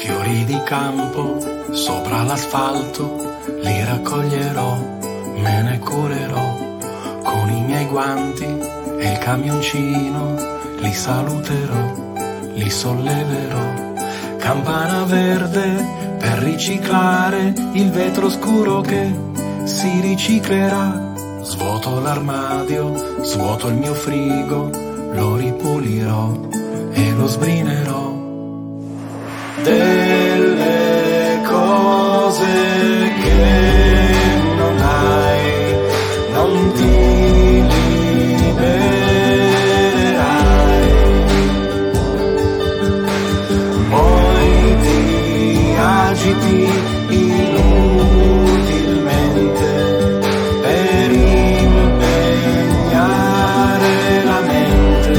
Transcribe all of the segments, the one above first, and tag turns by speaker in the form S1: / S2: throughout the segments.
S1: Fiori di campo sopra l'asfalto, li raccoglierò, me ne curerò, con i miei guanti e il camioncino, li saluterò, li solleverò. Campana verde per riciclare il vetro scuro che si riciclerà. Svuoto l'armadio, svuoto il mio frigo, lo ripulirò e lo sbrinerò. Delle cose che non hai, non ti libererai, poi ti agiti inutilmente per impegnare la mente.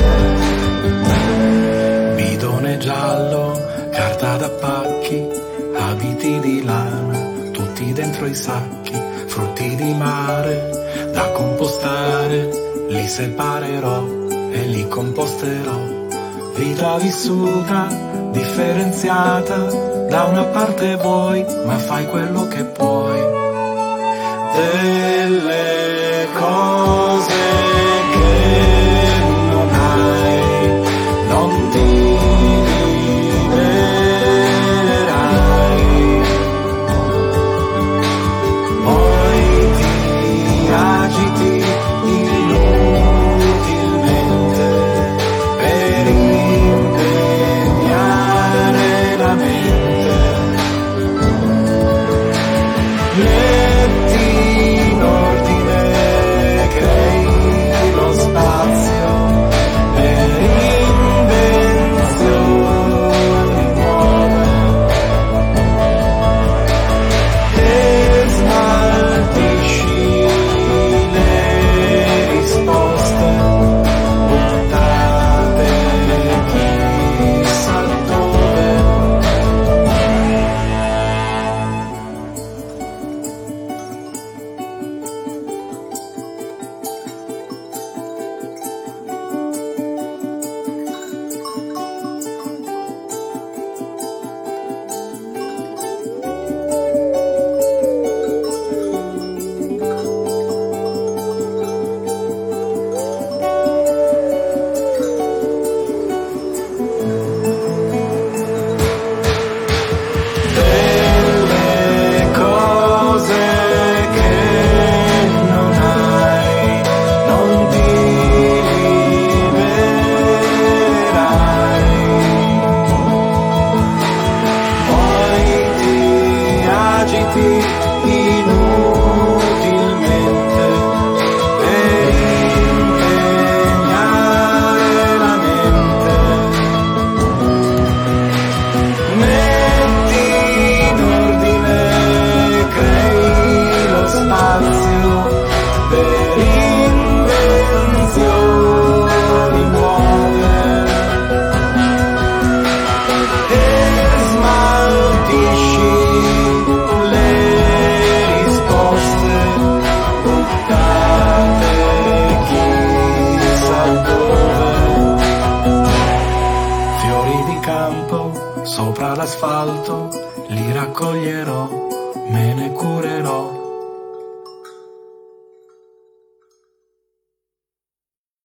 S1: Bidone giallo, carta da pacchi, abiti di lana, tutti dentro i sacchi, frutti di mare da compostare, li separerò e li composterò. Vita vissuta, differenziata, da una parte vuoi, ma fai quello che puoi. Delle cose che non hai, non ti agiti inutilmente per impegnare la mente. Metti in ordine, crei lo spazio per invenzioni nuove e smaltisci inutilmente per impegnare la mente. Metti in ordine, crei lo spazio per invenzioni nuove e smaltisci sopra l'asfalto, li raccoglierò, me ne curerò,